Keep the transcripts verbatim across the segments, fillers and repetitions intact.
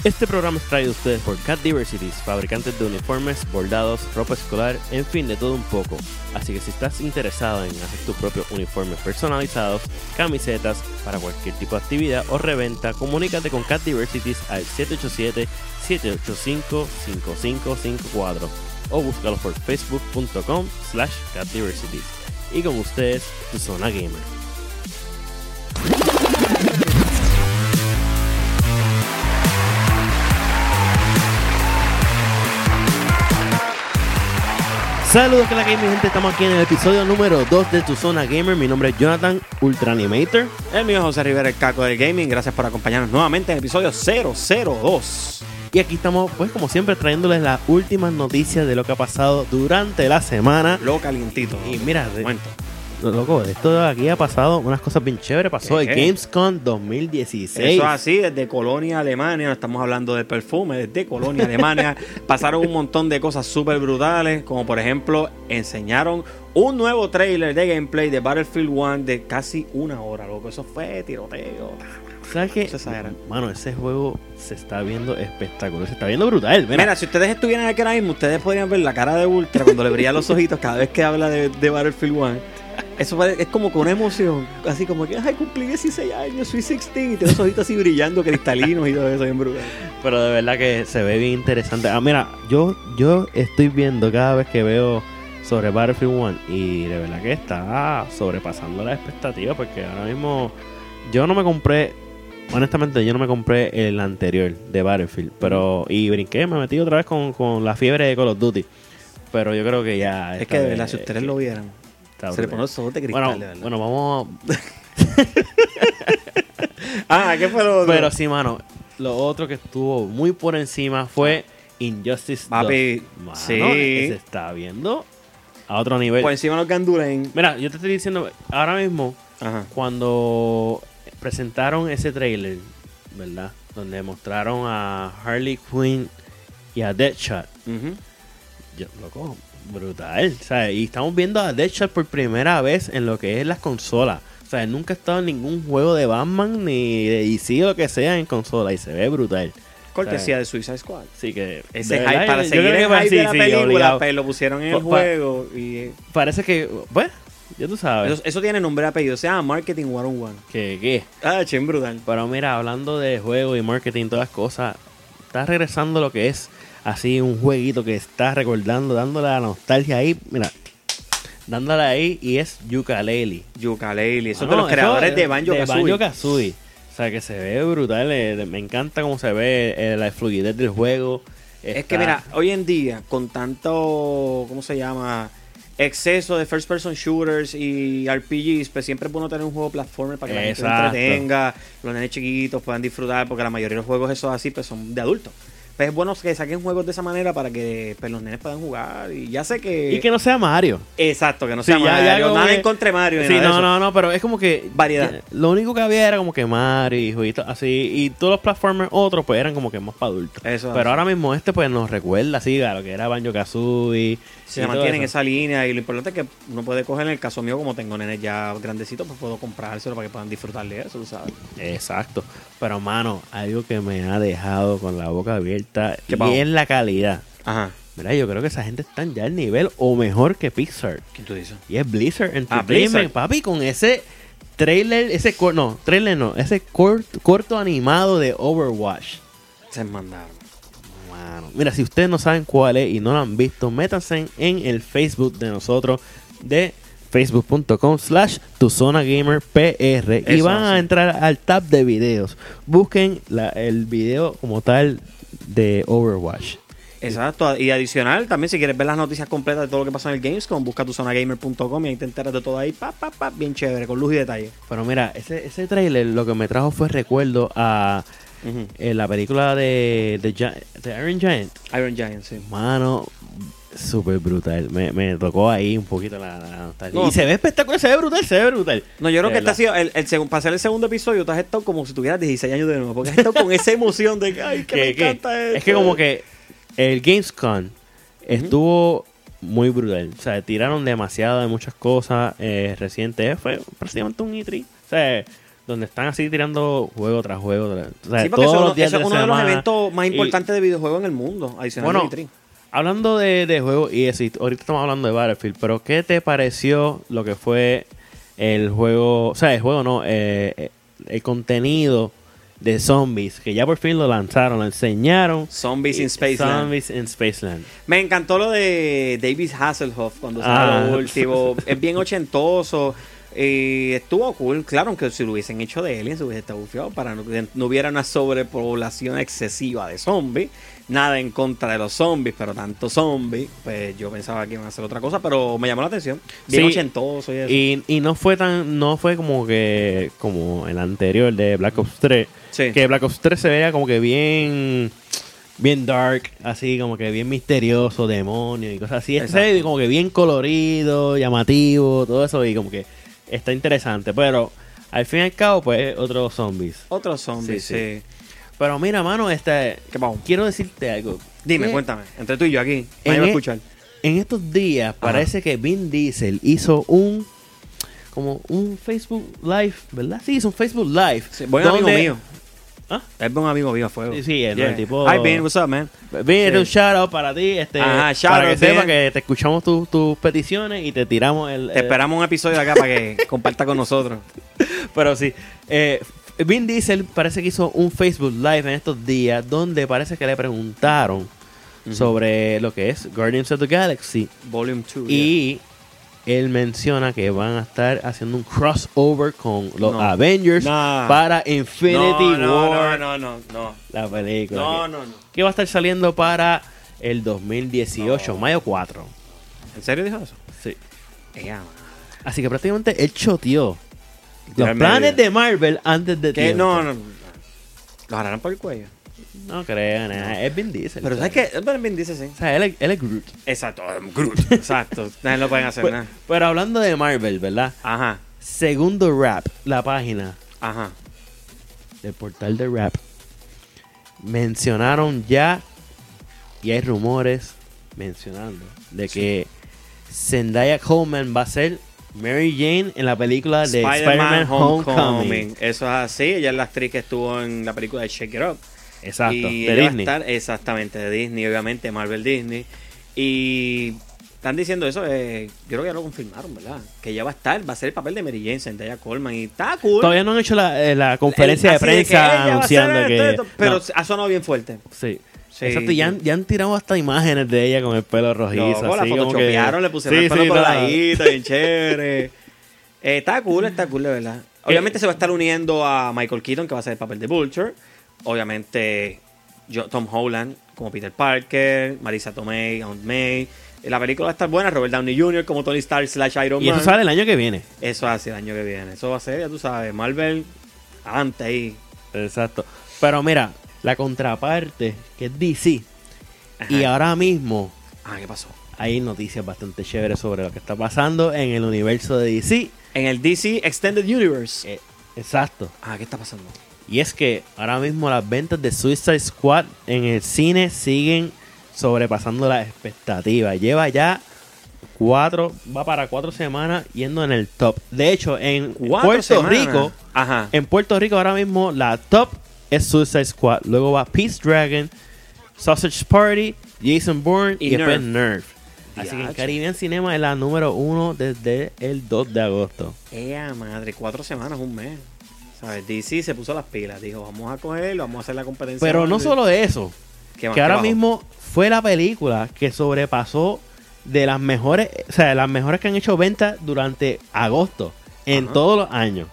Este programa es traído a ustedes por Cat Diversities, fabricantes de uniformes, bordados, ropa escolar, en fin, de todo un poco. Así que si estás interesado en hacer tus propios uniformes personalizados, camisetas, para cualquier tipo de actividad o reventa, comunícate con Cat Diversities al siete ocho siete, siete ocho cinco, cinco cinco cinco cuatro o búscalos por facebook.com slash Cat Diversities. Y con ustedes, tu Zona Gamer. Saludos que la gaming gente, estamos aquí en el episodio número dos de Tu Zona Gamer. Mi nombre es Jonathan, Ultra Animator. El mío es José Rivera, el Caco del Gaming. Gracias por acompañarnos nuevamente en el episodio cero cero dos. Y aquí estamos, pues como siempre, trayéndoles las últimas noticias de lo que ha pasado durante la semana. Lo calientito. Y mira, de, Cuento. loco, de esto de aquí ha pasado unas cosas bien chéveres. Pasó el ¿Qué, qué? Gamescom dos mil dieciséis. Eso es así, desde Colonia, Alemania. No estamos hablando del perfume, desde Colonia, Alemania. Pasaron un montón de cosas súper brutales. Como por ejemplo, enseñaron un nuevo trailer de gameplay de Battlefield uno de casi una hora, loco. Eso fue tiroteo. ¿Sabes qué? Se exagera. Mano, ese juego se está viendo espectacular. Se está viendo brutal. Mira, Mira, si ustedes estuvieran aquí ahora mismo, ustedes podrían ver la cara de Ultra cuando le brillan los ojitos cada vez que habla de, de Battlefield uno. Eso es como con una emoción, así como que, ay, cumplí dieciséis años, soy dieciséis, y tiene los ojitos así brillando, cristalinos y todo eso, bien brutal. pero de verdad que se ve bien interesante. Ah, mira, yo, yo estoy viendo cada vez que veo sobre Battlefield uno y de verdad que está sobrepasando las expectativas, porque ahora mismo yo no me compré, honestamente yo no me compré el anterior de Battlefield, pero y brinqué, me metí otra vez con, con la fiebre de Call of Duty, pero yo creo que ya... Es que de verdad, si ustedes lo vieran, se le ponen los ojos de cristal, bueno, de verdad. bueno, vamos Ah, ¿qué fue lo otro? pero sí, mano, lo otro que estuvo muy por encima fue Injustice Papi, dos. Mano, sí. se está viendo a otro nivel. Por encima de los Gandulain. Mira, yo te estoy diciendo, ahora mismo, Ajá. cuando presentaron ese trailer, ¿verdad? Donde mostraron a Harley Quinn y a Deadshot. Uh-huh. Yo, loco, brutal. O sea, y estamos viendo a Deadshot por primera vez en lo que es las consolas. O sea, nunca ha estado en ningún juego de Batman ni de D C o lo que sea en consola y se ve brutal. Cortesía de Suicide Squad. Así que Ese de hype, verdad, para yo seguir creo el que hype sí, de la sí, película, obligado. pues lo pusieron en el Pa- pa- juego. Y Parece que, pues, ya tú sabes. eso, eso tiene nombre y apellido. Se llama Marketing one oh one. Que, que. Ah, chen, brutal. Pero mira, hablando de juego y marketing, todas las cosas, está regresando lo que es así un jueguito que está recordando, dándole la nostalgia ahí, mira, dándole ahí, y es Yooka-Laylee. Yooka-Laylee. Eso Ah, es de no, los creadores eso de Banjo-Kazooie. de Banjo-Kazooie. O sea, que se ve brutal, eh, me encanta cómo se ve eh, la fluidez del juego. Es Está- que mira, hoy en día, con tanto, ¿cómo se llama? Exceso de first person shooters y R P Gs, pues siempre es bueno tener un juego platformer para que la Exacto. gente se entretenga, los nenes chiquitos puedan disfrutar, porque la mayoría de los juegos esos así pues son de adultos. Pues es bueno que saquen juegos de esa manera para que pues, los nenes puedan jugar. Y ya sé que... Y que no sea Mario. Exacto, que no Sí, sea ya- ya Mario. como Nada que- en contra de Mario. ni Sí, nada de no, eso. no, no, pero es como que... Variedad. que Lo único que había era como que Mario y jueguitos así. Y todos los platformers otros pues eran como que más para adultos. Eso es Pero así. ahora mismo este pues nos recuerda así a lo que era Banjo-Kazooie. Se y todo mantienen eso. esa línea y lo importante es que uno puede coger, en el caso mío, como tengo nenes ya grandecitos, pues puedo comprárselo para que puedan disfrutar de eso, tú ¿sabes? Exacto. Pero mano, algo que me ha dejado con la boca abierta ¿Qué y pasó? es la calidad. Ajá. Mira, yo creo que esa gente está ya al nivel o mejor que Pixar. ¿Quién tú dices? Y es Blizzard Ah, Entertainment, Blizzard. papi, con ese trailer, ese cor- no, trailer no, ese cort- corto animado de Overwatch. Se mandaron. Mano, mira, si ustedes no saben cuál es y no lo han visto, métanse en el Facebook de nosotros, de facebook.com slash tu zona gamer pr y Eso, van a sí. entrar al tab de videos. Busquen la- el video como tal de Overwatch. Exacto. Y adicional, también si quieres ver las noticias completas de todo lo que pasó en el Gamescom, busca tu zona gamer punto com y ahí te enteras de todo ahí, pa, pa, pa, bien chévere, con luz y detalle. Pero mira, ese, ese trailer lo que me trajo fue recuerdo a Ujú. eh, la película de, de, Gi- de Iron Giant. Iron Giant, sí. Mano, súper brutal. Me, me tocó ahí un poquito la, la nostalgia. No. Y se ve espectacular, se ve brutal, se ve brutal. No, yo creo De que este ha verdad. sido, el, el, segun- para hacer el segundo episodio, tú has estado como si tuvieras dieciséis años de nuevo, porque has estado con esa emoción de que, ay, que me Que- que- encanta esto. es que como que el Gamescom estuvo muy brutal. O sea, tiraron demasiado de muchas cosas eh, recientes. Fue prácticamente un E tres. O sea, donde están así tirando juego tras juego. Tras, o sea, Sí, porque todos eso, los días eso es de uno de los semana. eventos más Y- importantes de videojuegos en el mundo, adicional Bueno, a E tres. Hablando de, de juegos y eso, y ahorita estamos hablando de Battlefield, pero ¿qué te pareció lo que fue el juego? O sea, el juego no, eh, eh, el contenido de Zombies, que ya por fin lo lanzaron, lo enseñaron. Zombies in Y- Spaceland. Zombies in Spaceland. Me encantó lo de David Hasselhoff cuando salió Ah. lo último. Es bien ochentoso. Y estuvo cool. Claro, aunque si lo hubiesen hecho de Aliens, hubiese estado bufiado para no, que no hubiera una sobrepoblación excesiva de zombies. Nada en contra de los zombies, pero tanto zombies. Pues yo pensaba que iban a hacer otra cosa, pero me llamó la atención. Bien Sí. ochentoso y eso. Y, y no fue tan, no fue como que, como el anterior de Black Ops tres, Sí. que Black Ops tres se veía como que bien, bien dark, así como que bien misterioso, demonio y cosas así. Este se ve Exacto. como que bien colorido, llamativo, todo eso y como que está interesante. Pero al fin y al cabo, pues, otros zombies. Otros zombies, Sí, sí. sí. Pero mira, mano, este, ¿Qué pasó? quiero decirte algo. Dime, ¿Qué? cuéntame. Entre tú y yo aquí. En Nadie va a e- escuchar. En estos días parece que Vin Diesel hizo un como un Facebook Live, ¿verdad? Sí, hizo un Facebook Live. Sí, buen amigo donde- mío. ¿Ah? Es buen amigo mío a fuego. Sí, sí, el, Yeah. el tipo. Hi, Ben. What's up, man? Vin, Sí. un shout out para ti, este, Ajá, shout para que out, sepa Ben. que te escuchamos tus tus peticiones y te tiramos el. Te el- esperamos un episodio acá para que comparta con nosotros. Pero sí, eh, Vin Diesel parece que hizo un Facebook Live en estos días donde parece que le preguntaron Ujú. sobre lo que es Guardians of the Galaxy. Volume dos. Y él menciona que van a estar haciendo un crossover con los No. Avengers Nah. para Infinity no, no, War, no, no, no, la película. no, que, no, no. que va a estar saliendo para el dos mil dieciocho, No. mayo cuatro. ¿En serio dijo eso? Sí. Ella, Así que prácticamente él choteó los Literalmente. planes de Marvel antes de ¿Qué? tiempo. No, no, no. Lo agarraron por el cuello. No crean, eh, es Vin Diesel. Pero ¿sabes ¿sabes? qué? Ben Ben dice sí. O sea, él, es- él es Groot. Exacto, um, Groot. Exacto. Nadie lo pueden hacer Pero, nada. pero hablando de Marvel, ¿verdad? Ajá, Segundo Rap, la página ajá. del portal de Rap, mencionaron ya, y hay rumores mencionando, de que Zendaya Coleman va a ser Mary Jane en la película de Spider-Man Homecoming. Eso es así. Ella es la actriz que estuvo en la película de Shake It Up. Exacto, Y de ella va a Disney. estar- exactamente, de Disney, obviamente, Marvel Disney. Y están diciendo eso, eh, yo creo que ya lo confirmaron, ¿verdad? Que ella va a estar, va a ser el papel de Mary Jane, Zendaya Coleman. Y está cool. Todavía no han hecho la, eh, la conferencia El- de así que prensa ella va a anunciando ser que... esto, esto, pero no, ha sonado bien fuerte. sí. Sí. Exacto, y ya han, ya han tirado hasta imágenes de ella con el pelo rojizo. Loco, la así como que- photoshopearon, le pusieron Sí, el pelo sí, por nada. ladito, bien chévere. Eh, está cool, está cool, de verdad. Obviamente se va a estar uniendo a Michael Keaton, que va a ser el papel de Vulture. Obviamente yo- Tom Holland como Peter Parker, Marisa Tomei, Aunt May. Eh, La película va a estar buena, Robert Downey junior como Tony Stark slash Iron Y Man. eso sale el año que viene. Eso hace el año que viene. Eso va a ser, ya tú sabes, Marvel, adelante ahí. Exacto. Pero mira, la contraparte, que es D C, Ajá. y ahora mismo Ah, ¿qué pasó? hay noticias bastante chéveres sobre lo que está pasando en el universo de D C. En el D C Extended Universe. Eh, exacto. Ah, ¿qué está pasando? Y es que ahora mismo las ventas de Suicide Squad en el cine siguen sobrepasando las expectativas. Lleva ya cuatro, va para cuatro semanas yendo en el top. De hecho, en Cuatro Puerto semanas. Rico, Ajá. en Puerto Rico ahora mismo la top es Suicide Squad. Luego va Peace Dragon, Sausage Party, Jason Bourne y, Y después Nerf. Nerf. Así que en Diache. Caribbean Cinema es la número uno desde el dos de agosto. Ea madre, cuatro semanas, un mes. ¿Sabes? D C se puso las pilas. Dijo, vamos a cogerlo, vamos a hacer la competencia. Pero no Marvel. solo eso, ¿Qué más? que ¿Qué ahora bajó? mismo fue la película que sobrepasó de las mejores, o sea, de las mejores que han hecho ventas durante agosto en Ajá. todos los años.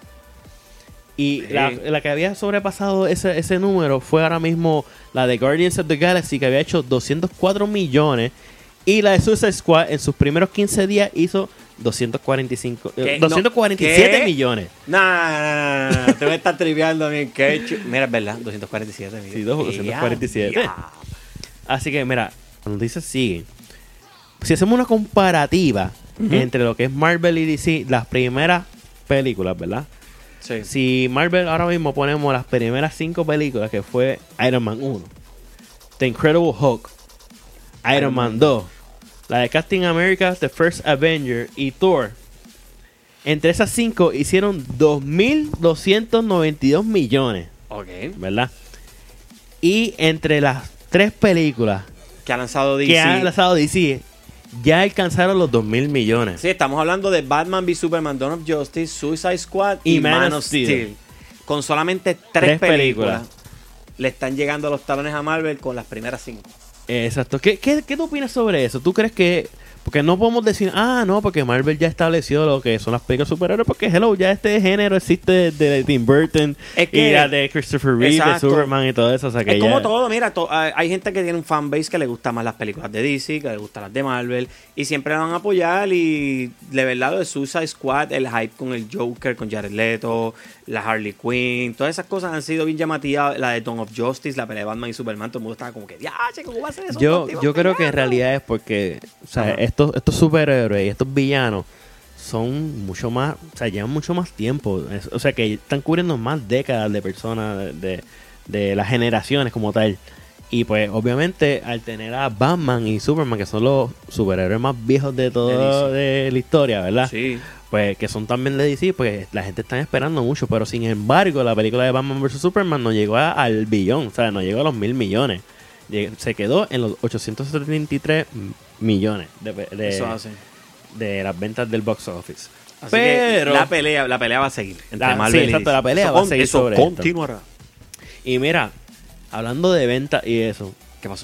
Y Sí. la, la que había sobrepasado ese, ese número fue ahora mismo la de Guardians of the Galaxy, que había hecho doscientos cuatro millones. Y la de Suicide Squad en sus primeros quince días hizo doscientos cuarenta y cinco, eh, ¿Qué? No, doscientos cuarenta y siete ¿qué? millones. Nah, nah, nah, nah, te me estás triviando bien. Qué chu- Mira, es verdad, doscientos cuarenta y siete. mira. Sí, doscientos cuarenta y siete. Ya, ya. Así que mira, las noticias siguen. Si hacemos una comparativa Ujú. entre lo que es Marvel y D C, las primeras películas, ¿verdad? Sí. Si Marvel ahora mismo ponemos las primeras cinco películas, que fue Iron Man uno, The Incredible Hulk, Iron, Iron Man Man dos, la de Captain America, The First Avenger y Thor, Entre esas cinco hicieron dos mil doscientos noventa y dos millones. Ok. ¿Verdad? Y entre las tres películas Que ha lanzado D C. que han lanzado D C, ya alcanzaron los dos mil millones. Sí, estamos hablando de Batman v Superman, Dawn of Justice, Suicide Squad y, Y Man, Man of of Steel. Steel. Con solamente tres, Tres películas, películas. le están llegando a los talones a Marvel con las primeras cinco. Exacto. ¿Qué, qué, ¿Qué tú opinas sobre eso? ¿Tú crees que...? Porque no podemos decir, ah, no, porque Marvel ya estableció lo que son las películas superhéroes, porque, hello, ya este género existe de, de Tim Burton Es que- y la de Christopher Reeve, de Exacto. Superman y todo eso. O sea, que Es ya- como todo, mira, to- hay hay gente que tiene un fanbase que le gusta más las películas de D C, que le gustan las de Marvel, y siempre la van a apoyar. Y de verdad, lo de Suicide Squad, el hype con el Joker, con Jared Leto, la Harley Quinn, todas esas cosas han sido bien llamativas. La de Dawn of Justice, la pelea de Batman y Superman, todo el mundo estaba como que, ya, ¿cómo va a ser eso? Yo, Contigo yo creo que en peleando?" realidad es porque, o sea, Ajá. estos, estos superhéroes y estos villanos son mucho más, o sea, llevan mucho más tiempo. Es- o sea, que están cubriendo más décadas de personas, de, de, de las generaciones como tal. Y pues, obviamente, al tener a Batman y Superman, que son los superhéroes más viejos de toda De de la historia, ¿verdad? Sí. Pues que son también de D C, pues la gente está esperando mucho. Pero sin embargo, la película de Batman versus. Superman no llegó a- al billón, o sea, no llegó a los mil millones. Lleg- Se quedó en los ochocientos setenta y tres millones de, pe- de, Eso hace. de las ventas del box office. Así Pero, que la pelea, la pelea va a seguir entre La- Marvel sí, y exacto, D C. la pelea Eso va a con- seguir eso sobre esto. continuará. y mira, hablando de ventas y eso, ¿Qué pasó?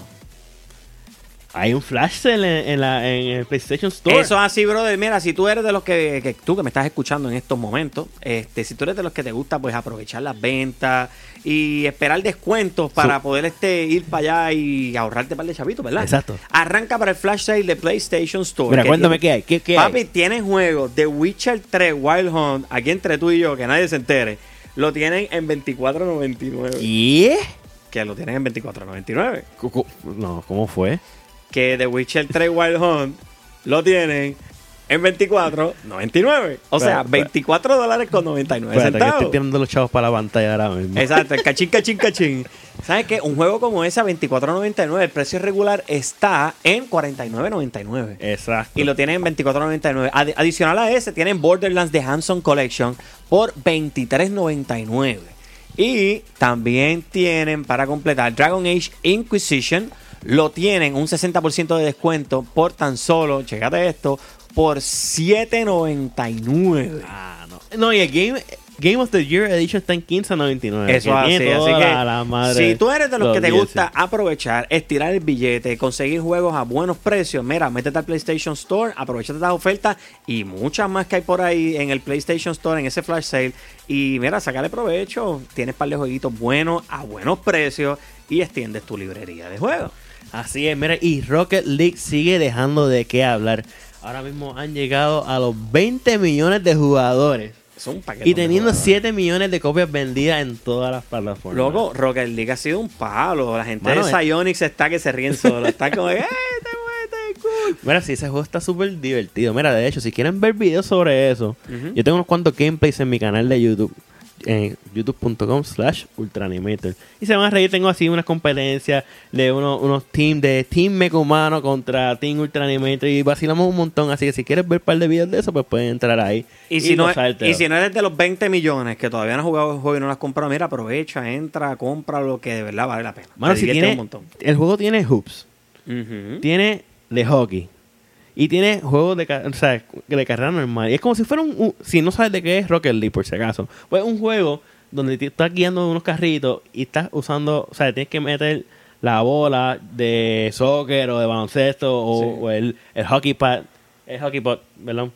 hay un flash sale en, en la, en el PlayStation Store. Eso es así, brother. Mira, si tú eres de los que, que tú que me estás escuchando en estos momentos, este, si tú eres de los que te gusta, pues aprovechar las ventas y esperar descuentos para Su- poder este ir para allá y ahorrarte un par de chavitos, ¿verdad? Exacto. Arranca para el flash sale de PlayStation Store. Mira, que cuéntame tiene- qué hay. ¿Qué, qué hay? Papi, tienes juegos de Witcher tres Wild Hunt, aquí entre tú y yo, que nadie se entere. Lo tienen en veinticuatro noventa y nueve. ¿Y? Que lo tienen en veinticuatro noventa y nueve. Cu- cu- No, ¿cómo fue? Que The Witcher tres Wild Hunt lo tienen en veinticuatro noventa y nueve. O sea, Espera, veinticuatro dólares con noventa y nueve Espérate, que centavos. estoy tirando los chavos para la pantalla ahora mismo. Exacto, el cachín, cachín, cachín. ¿Sabes qué? Un juego como ese a veinticuatro noventa y nueve, el precio regular está en cuarenta y nueve noventa y nueve. Exacto. Y lo tienen en veinticuatro noventa y nueve. Ad- adicional a ese, tienen Borderlands The Handsome Collection por veintitrés noventa y nueve. Y también tienen, para completar, Dragon Age Inquisition. Lo tienen un sesenta por ciento de descuento por tan solo, chécate esto, por siete noventa y nueve. Ah, no. No, y el Game, Game of the Year Edition está en quince noventa y nueve. Eso que así, tiene así toda que la, la madre si tú eres de los los que te D L C. gusta aprovechar, estirar el billete, conseguir juegos a buenos precios, mira, métete al PlayStation Store, aprovechate las ofertas y muchas más que hay por ahí en el PlayStation Store, en ese flash sale. Y mira, sacale provecho, tienes par de jueguitos buenos a buenos precios y extiendes tu librería de juegos. Así es, mira, y Rocket League sigue dejando de qué hablar. Ahora mismo han llegado a los veinte millones de jugadores. Es un paquete. Y teniendo siete millones de copias vendidas en todas las plataformas. Loco, Rocket League ha sido un palo. La gente Mano, de eh. Psyonix está que se ríen solo. Está como, ¡eh, te mueves, cool! Mira, sí, ese juego está súper divertido. Mira, de hecho, si quieren ver videos sobre eso, Ujú. yo tengo unos cuantos gameplays en mi canal de YouTube. En youtube.com slash ultraanimator. Y se van a reír, tengo así unas competencias de unos, unos teams de Team Mecumano contra Team Ultraanimator y vacilamos un montón. Así que si quieres ver un par de videos de eso, pues pueden entrar ahí. Y si, no, gozártelo. y si no eres de los veinte millones que todavía no has jugado el juego y no lo has comprado, mira, aprovecha, entra, compra lo que de verdad vale la pena. Mano, Te si divierte tiene, un montón. el juego tiene hoops, Ujú. tiene de hockey y tiene juegos de, ca- o sea, de carrera normal. Y es como si fuera un, un- si no sabes de qué es Rocket League por si acaso, pues un juego donde te estás guiando unos carritos y estás usando, o sea, tienes que meter la bola de soccer o de baloncesto o, Sí. o el, el hockey pad, el hockey pod, perdón,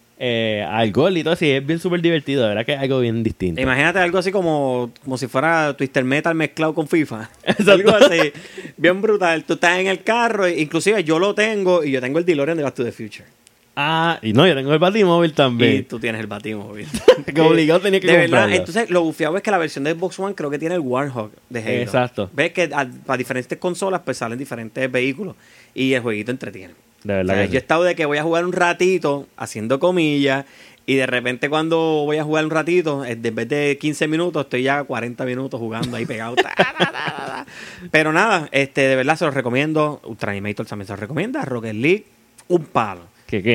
eh, al gol y todo así. Es bien súper divertido, de verdad que es algo bien distinto. Imagínate algo así como, como si fuera Twister Metal mezclado con FIFA. Exacto. Algo así, bien brutal. Tú estás en el carro, inclusive yo lo tengo y yo tengo el DeLorean de Back to the Future. Ah, y no, yo tengo el Batimóvil Y también. tú tienes el Batimóvil. Que obligado tenía que De verdad, comprarlo. entonces lo bufiado es que la versión de Xbox One creo que tiene el Warhawk de Halo. Exacto. Ves que a, a diferentes consolas pues salen diferentes vehículos y el jueguito entretiene. De O verdad sea, que yo sí. he estado de que voy a jugar un ratito haciendo comillas y de repente cuando voy a jugar un ratito, en vez de quince minutos, estoy ya cuarenta minutos jugando ahí pegado. Ta, ta, ta, ta, ta. Pero nada, este de verdad se los recomiendo. Ultra Animator también se los recomienda. Rocket League, un palo. ¿Qué qué?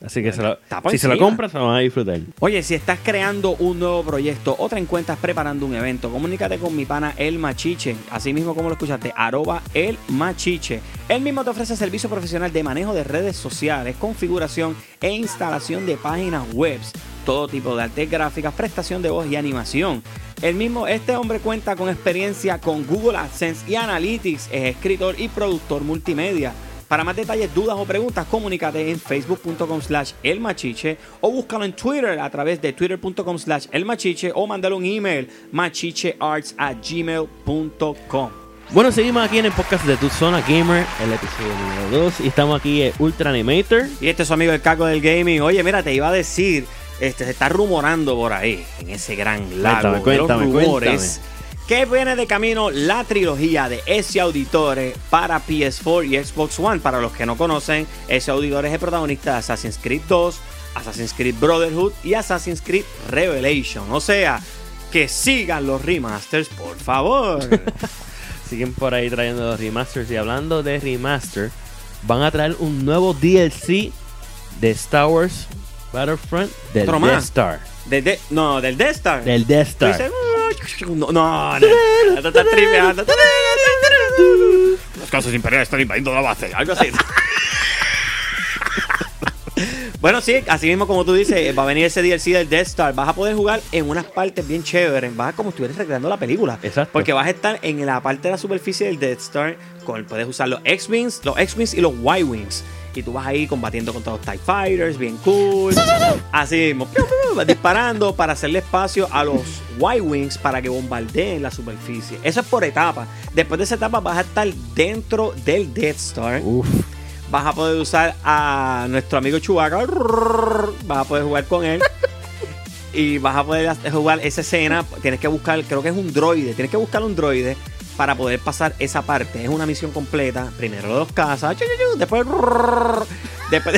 Así que se lo, Está por si se lo encima. compras, se lo van a disfrutar. Oye, si estás creando un nuevo proyecto o te encuentras preparando un evento, comunícate con mi pana El Machiche, así mismo como lo escuchaste, arroba El Machiche. Él mismo te ofrece servicio profesional de manejo de redes sociales, configuración e instalación de páginas web, todo tipo de artes gráficas, prestación de voz y animación. El mismo, este hombre cuenta con experiencia con Google AdSense y Analytics, es escritor y productor multimedia. Para más detalles, dudas o preguntas, comunícate en facebook.com slash elmachiche o búscalo en Twitter a través de twitter.com slash elmachiche o mándale un email machichearts at gmail punto com. Bueno, seguimos aquí en el podcast de Tu Zona Gamer, el episodio número dos. Y estamos aquí en Ultra Animator. Y este es su amigo el Caco del Gaming. Oye, mira, te iba a decir, este, se está rumorando por ahí, en ese gran lago Cuéntame, de los cuéntame, rumores, cuéntame. que viene de camino la trilogía de ese Auditore para P S cuatro y Xbox One. Para los que no conocen, ese Auditore es el protagonista de Assassin's Creed dos, Assassin's Creed Brotherhood y Assassin's Creed Revelation. O sea, que sigan los remasters, por favor. Siguen por ahí trayendo los remasters. Y hablando de remaster, van a traer un nuevo D L C de Star Wars Battlefront del ¿Otro Death más? Star. De, de- no, del Death Star. Del Death Tú Star. dices, no, no, no, no, te estás tripeando. Los casos imperiales están invadiendo la base, algo así. Bueno, sí, así mismo como tú dices, va a venir ese D L C del Death Star. Vas a poder jugar en unas partes bien chéveres. Vas a como si estuvieras recreando la película. Exacto. Porque vas a estar en la parte de la superficie del Death Star. Con, puedes usar los X-Wings, los X-Wings y los Y-Wings. Y tú vas ahí combatiendo contra los TIE Fighters, bien cool. Así mismo, vas disparando para hacerle espacio a los Y-Wings para que bombardeen la superficie. Eso es por etapa. Después de esa etapa vas a estar dentro del Death Star. Uf. Vas a poder usar a nuestro amigo Chewbacca. Vas a poder jugar con él. Y vas a poder jugar esa escena. Tienes que buscar, creo que es un droide. Tienes que buscar un droide para poder pasar esa parte. Es una misión completa. Primero los cazas. Después. Después.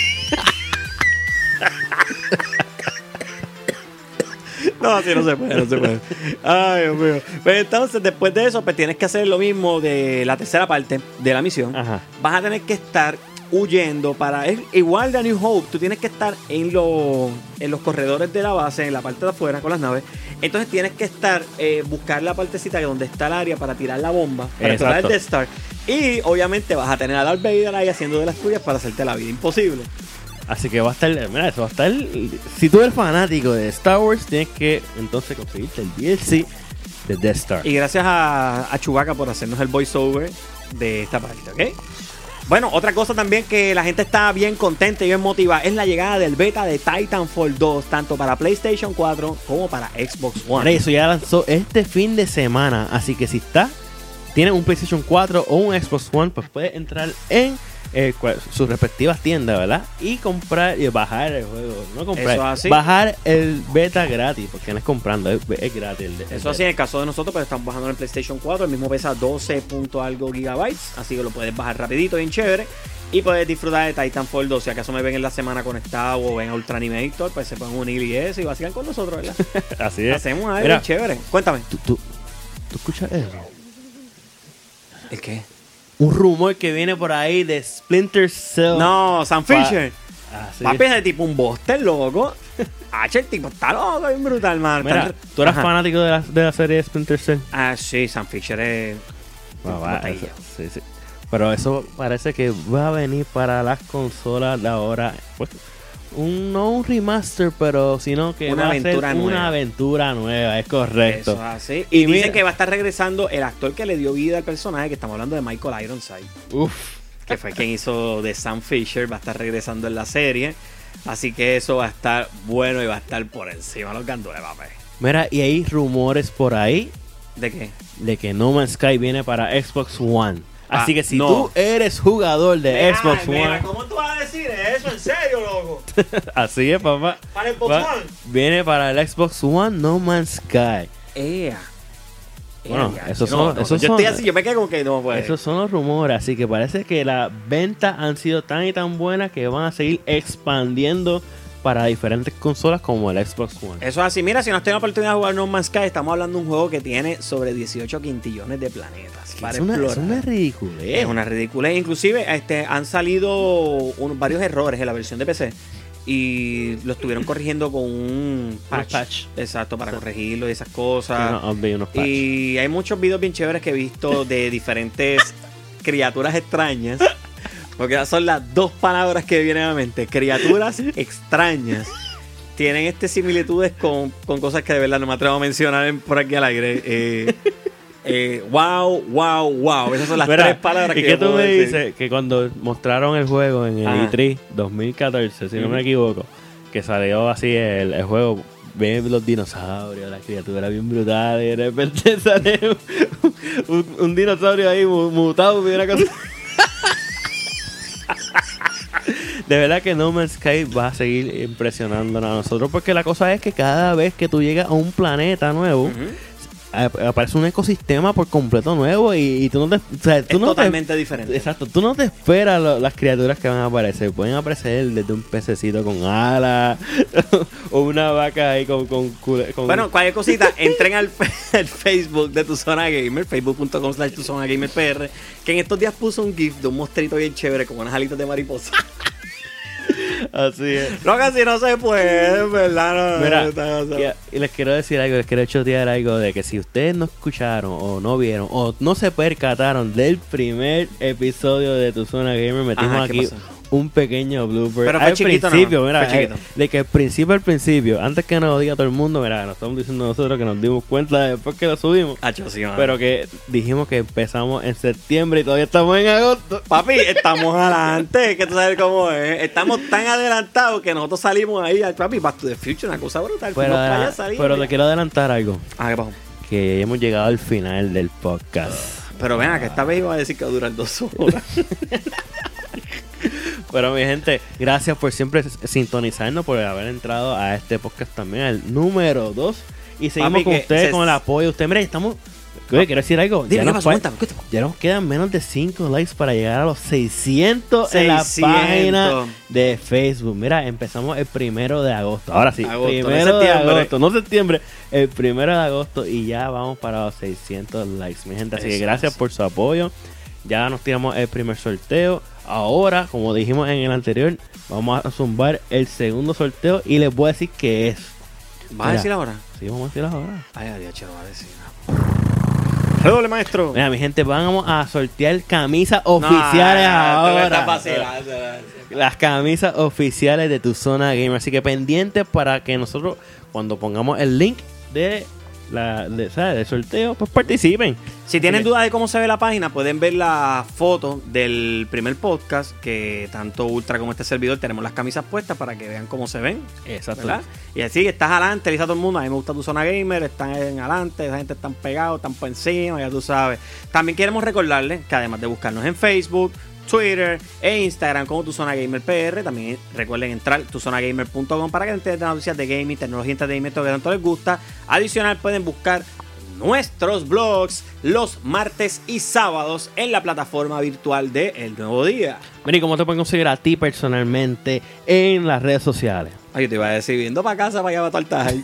No, así no se puede, no se puede. Ay, Dios mío. Pues entonces, después de eso, pues tienes que hacer lo mismo de la tercera parte de la misión. Ajá. Vas a tener que estar huyendo para... Es igual de A New Hope, tú tienes que estar en, lo, en los corredores de la base, en la parte de afuera con las naves. Entonces tienes que estar, eh, buscar la partecita que donde está el área para tirar la bomba, para explotar el Exacto. Death Star. Y obviamente vas a tener a Darth Vader ahí haciendo de las tuyas para hacerte la vida imposible. Así que va a estar, mira, eso va a estar. Si tú eres fanático de Star Wars, tienes que entonces conseguirte el D L C de Death Star. Y gracias a, a Chewbacca por hacernos el voiceover de esta parte, ¿ok? Bueno, otra cosa también que la gente está bien contenta y bien motivada es la llegada del beta de Titanfall dos, tanto para PlayStation cuatro como para Xbox One. Mira, eso ya lanzó este fin de semana. Así que si está, tienes un PlayStation cuatro o un Xbox One, pues puedes entrar en eh, cual- sus respectivas tiendas, ¿verdad? Y comprar y bajar el juego. No comprar, Eso así. bajar el beta gratis, porque no es comprando, es, es gratis. El, el Eso así, en el caso de nosotros, pues estamos bajando en el PlayStation cuatro. El mismo pesa doce punto algo gigabytes. Así que lo puedes bajar rapidito, bien chévere. Y puedes disfrutar de Titanfall dos. Si acaso me ven en la semana conectado o ven a Ultra Animator, pues se pueden unir y eso y vacilan con nosotros, ¿verdad? Así es. Hacemos algo Mira, bien chévere. Cuéntame. ¿tú, tú, ¿tú escuchas eso? ¿El qué? Un rumor que viene por ahí de Splinter Cell. No, Sam Pa- Fisher. Así Papi, es. es de tipo un Buster, loco. H, el tipo está loco, bien brutal, man. Mira, Está- ¿tú eras Ajá. fanático de la, de la serie de Splinter Cell? Ah, sí, Sam Fisher es... Ah, un va, botellón. eso- sí, sí. Pero eso parece que va a venir para las consolas de ahora. Pues, un, no un remaster, pero sino que Una va aventura a ser nueva. una aventura nueva, es correcto. Eso es así. Y Y, dicen mira- que va a estar regresando el actor que le dio vida al personaje, que estamos hablando de Michael Ironside, Uf, que fue quien hizo de Sam Fisher, va a estar regresando en la serie. Así que eso va a estar bueno y va a estar por encima de los gandules, papi. mira, y hay rumores por ahí ¿De qué? de que No Man's Sky viene para Xbox One. Ah, Así que si no. tú eres jugador de Xbox One, ¿cómo tú vas a decir eso? ¿En serio, loco? así es, papá. ¿Para el Xbox Va- One? Viene para el Xbox One No Man's Sky. Ea. Bueno, Ea, esos no, son- no, esos yo son- estoy así, yo me quedo como que no puede. Esos son los rumores, así que parece que las ventas han sido tan y tan buenas que van a seguir expandiendo para diferentes consolas como el Xbox One. Eso es así. Mira, si no has tenido la oportunidad de jugar No Man's Sky, estamos hablando de un juego que tiene sobre dieciocho quintillones de planetas. para es una, explorar. es una ridiculez. Es una ridiculez. Inclusive este, han salido un, varios errores en la versión de P C y lo estuvieron corrigiendo con un patch. patch. Exacto, para Sí. corregirlo y esas cosas. Sí, no, update, unos patch. Y hay muchos videos bien chéveres que he visto de diferentes criaturas extrañas. Porque esas son las dos palabras que vienen a la mente. Criaturas extrañas. Tienen este similitudes con, con cosas que de verdad no me atrevo a mencionar en- por aquí al aire. Eh, eh, wow, wow, wow. Esas son las Mira, tres palabras ¿y que qué yo tú puedo me decir. dices? Que cuando mostraron el juego en el Ajá. E tres dos mil catorce, si no Ujú. me equivoco, que salió así el, el juego, ven los dinosaurios, las criaturas bien brutales, y de repente sale un, un- un dinosaurio ahí mu- mutado y una cosa. De verdad que No Man's Sky va a seguir impresionándonos a nosotros, porque la cosa es que cada vez que tú llegas a un planeta nuevo, Ujú. ap- aparece un ecosistema por completo nuevo y, y tú no te, o sea, tú Es no te- totalmente diferente. Exacto, tú no te esperas lo- las criaturas que van a aparecer. Pueden aparecer desde un pececito con alas o una vaca ahí con, con, cule- con- Bueno, cualquier cosita, entren al, fe- al Facebook de Tu Zona Gamer, facebook punto com slash Tu Zona Gamer P R, que en estos días puso un GIF de un monstruito bien chévere con unas alitas de mariposa. así es. No, casi no se puede, ¿verdad? No, Mira, no, no, no. y- y les quiero decir algo, les quiero chotear algo de que si ustedes no escucharon o no vieron o no se percataron del primer episodio de Tu Zona Gamer, metimos Ajá, ¿qué aquí pasó? un pequeño blooper. Pero fue al chiquito principio, nada más, mira, fue eh, chiquito. de que al principio, al principio, antes que nos lo diga todo el mundo, mira, nos estamos diciendo nosotros que nos dimos cuenta después que lo subimos. Hacho, sí, mano. Pero que dijimos que empezamos en septiembre y todavía estamos en agosto. Papi, estamos adelante, que tú sabes cómo es. Estamos tan adelantados que nosotros salimos ahí al papi Back to the Future, una cosa brutal. Pero, Fuimos para allá, adela- salimos pero ya. te quiero adelantar algo. Ah, ¿qué pasó? Que hemos llegado al final del podcast. Pero ven, que esta vez iba a decir que va a durar dos horas. Pero mi gente, gracias por siempre sintonizarnos, por haber entrado a este podcast también, el número dos. Y seguimos Papi, con que ustedes, se- con el apoyo de ustedes. Mira, estamos... Oye, quiero decir algo. Dime, ya, ¿qué nos pasó? fal- Cuéntame, cuéntame. ya nos quedan menos de cinco likes para llegar a los seiscientos en la seiscientos. página de Facebook. Mira, empezamos el primero de agosto. Ahora sí, Agosto, primero no de septiembre. agosto, no septiembre, el primero de agosto y ya vamos para los seiscientos likes, mi gente. Así que Eso gracias es. por su apoyo. Ya nos tiramos el primer sorteo. Ahora, como dijimos en el anterior, vamos a zumbar el segundo sorteo y les voy a decir qué es. ¿Vas a Mira. decir ahora? Sí, vamos a decir ahora. Ay, adiós, che, lo va a decir. Redoble, maestro. Mira, mi gente, vamos a sortear camisas oficiales ahora. Las camisas oficiales de Tu Zona Gamer. Así que pendientes para que nosotros, cuando pongamos el link de la de, ¿sabes? del sorteo, pues participen. Si tienen Así que- dudas de cómo se ve la página, pueden ver la foto del primer podcast, que tanto Ultra como este servidor tenemos las camisas puestas para que vean cómo se ven. Exacto. ¿Verdad? Y así estás adelante, le dice a todo el mundo, a mí me gusta Tu Zona Gamer, están en adelante, esa gente están pegados, están por encima, ya tú sabes. También queremos recordarles que además de buscarnos en Facebook, Twitter e Instagram como Tu Zona Gamer P R, también recuerden entrar tu zona gamer punto com para que estén de noticias de gaming, tecnología y entretenimiento que tanto les gusta. Adicional, pueden buscar nuestros blogs los martes y sábados en la plataforma virtual de El Nuevo Día. Mira, ¿y cómo te pueden conseguir a ti personalmente en las redes sociales? Ay, yo te iba a decir, viendo para casa para allá va a ahí.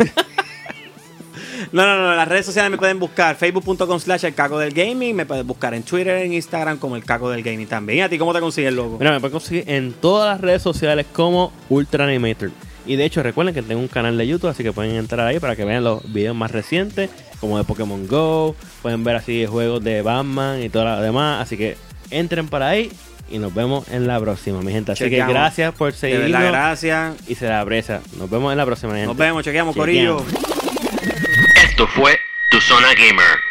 No, no, no, en las redes sociales me pueden buscar facebook punto com slash el caco del gaming, me pueden buscar en Twitter, en Instagram como el caco del gaming también. ¿Y a ti cómo te consigues, loco? Mira, me pueden conseguir en todas las redes sociales como Ultra Animator. Y de hecho, recuerden que tengo un canal de YouTube, así que pueden entrar ahí para que vean los videos más recientes, como de Pokémon Go. Pueden ver así juegos de Batman y todo lo demás. Así que entren para ahí y nos vemos en la próxima, mi gente. Así Chequeamos. que gracias por De seguirnos verdad, gracias. y se la aprecia. Nos vemos en la próxima, mi gente. Nos vemos, chequeamos, Chequeamos. corillo. Esto fue Tu Zona Gamer.